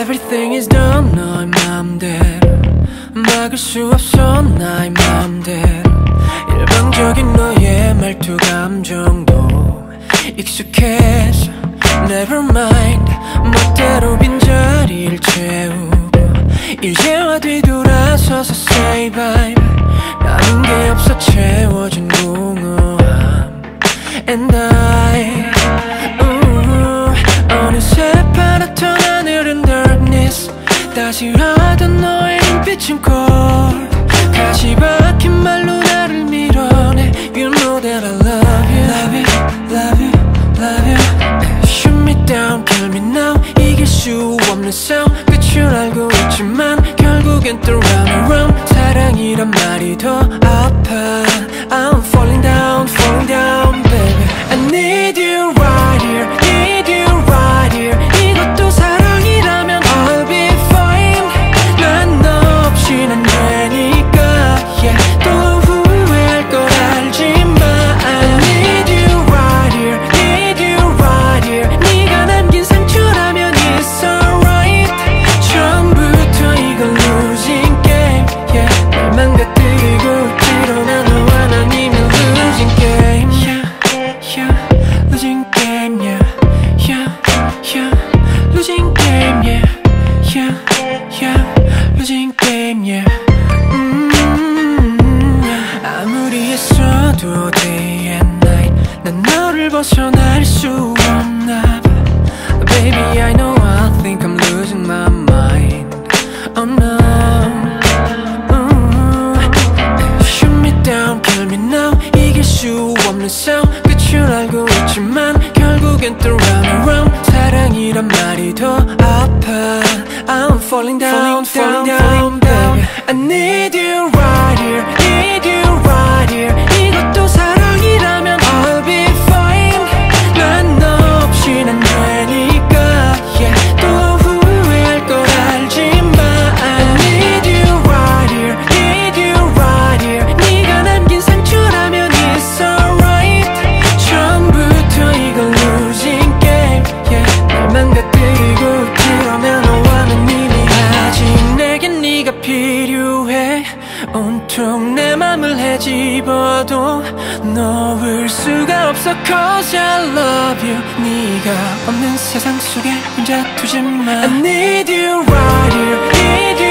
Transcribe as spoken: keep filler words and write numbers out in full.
Everything is done 너의 맘대로 막을 수 없어 나의 맘대로 일방적인 너의 말투 감정도 익숙해져 Never mind 멋대로 빈자리를 채우고 이제와 뒤돌아서서 say bye 남은 게 없어 채워진 공허함 And I ooh, 어느새 파랗던 하늘은 darkness 다시 하던 너의 눈빛은 cold 가시 박힌 말로 나를 밀어내 You know that I love you Love you, love you, love you Shoot me down, kill me now 이길 수 없는 싸움 끝을 알고 있지만 결국엔 또 round and round 사랑이란 말이 더 아파 I'm falling down, falling down, baby I need you right here, need you right here 이것도 사랑이라면 I'll be fine 난 너 없인 안 되니까 yeah. 또 후회할 걸 알지만 I need you right here, need you right here 네가 남긴 상처라면 it's alright 처음부터 이건 losing game yeah. 날 망가뜨리고 드러나 너와 난 이미 losing game yeah, yeah. losing game yeah, yeah, yeah. losing game yeah, yeah, yeah. losing game yeah. 아무리 했어도 day and night 난 너를 벗어날 수 없나 봐 Baby I know I think I'm losing my mind Oh no mm. Shoot me down, kill me now 이길 수 없는 싸움 끝을 알고 있지만 결국엔 또 round and round 사랑이란 말이 더 아파 I'm falling down, falling down, falling down baby I need you right here, need you right here 이것도 사랑이라면 I'll be fine 난 너 없인 안 되니까 yeah. 또 후회할 걸 알지만 I need you right here, need you right here 네가 남긴 상처라면 it's alright 처음부터 이건 losing game yeah. 날 망가뜨리고 들어오면 너와는 이미 아직 내겐 네가 필요해 온통 내 맘을 헤집어도 놓을 수가 없어 Cause I love you 네가 없는 세상 속에 혼자 두지마 I need you right here, need you